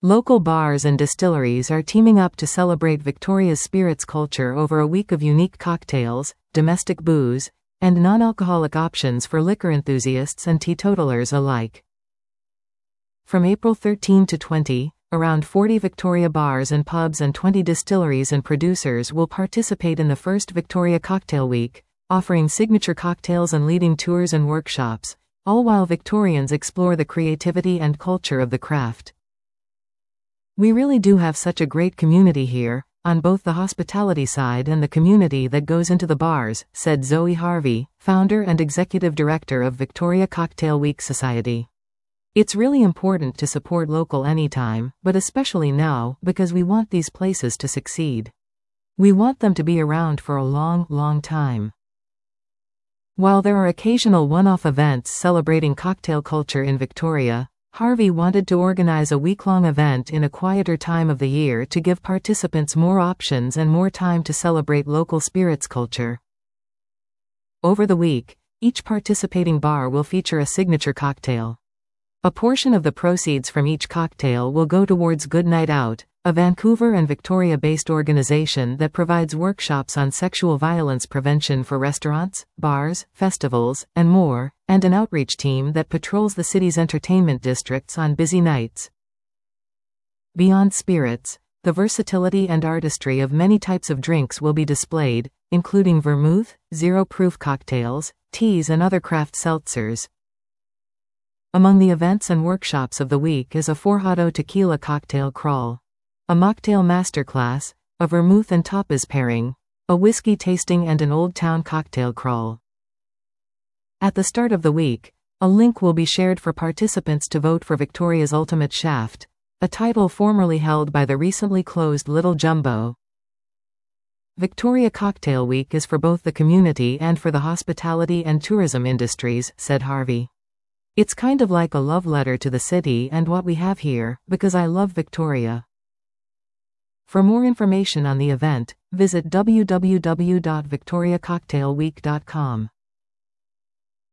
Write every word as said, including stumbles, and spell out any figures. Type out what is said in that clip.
Local bars and distilleries are teaming up to celebrate Victoria's spirits culture over a week of unique cocktails, domestic booze, and non-alcoholic options for liquor enthusiasts and teetotalers alike. From April thirteenth to twentieth, around forty Victoria bars and pubs and twenty distilleries and producers will participate in the first Victoria Cocktail Week, offering signature cocktails and leading tours and workshops, all while Victorians explore the creativity and culture of the craft. We really do have such a great community here, on both the hospitality side and the community that goes into the bars, said Zoe Harvey, founder and executive director of Victoria Cocktail Week Society. It's really important to support local anytime, but especially now, because we want these places to succeed. We want them to be around for a long, long time. While there are occasional one-off events celebrating cocktail culture in Victoria, Harvey wanted to organize a week-long event in a quieter time of the year to give participants more options and more time to celebrate local spirits culture. Over the week, each participating bar will feature a signature cocktail. A portion of the proceeds from each cocktail will go towards Good Night Out, a Vancouver and Victoria-based organization that provides workshops on sexual violence prevention for restaurants, bars, festivals, and more, and an outreach team that patrols the city's entertainment districts on busy nights. Beyond spirits, the versatility and artistry of many types of drinks will be displayed, including vermouth, zero-proof cocktails, teas and other craft seltzers. Among the events and workshops of the week is a Forjado tequila cocktail crawl, a mocktail masterclass, a vermouth and tapas pairing, a whiskey tasting and an Old Town cocktail crawl. At the start of the week, a link will be shared for participants to vote for Victoria's Ultimate Shaft, a title formerly held by the recently closed Little Jumbo. Victoria Cocktail Week is for both the community and for the hospitality and tourism industries, said Harvey. It's kind of like a love letter to the city and what we have here, because I love Victoria. For more information on the event, visit w w w dot victoria cocktail week dot com.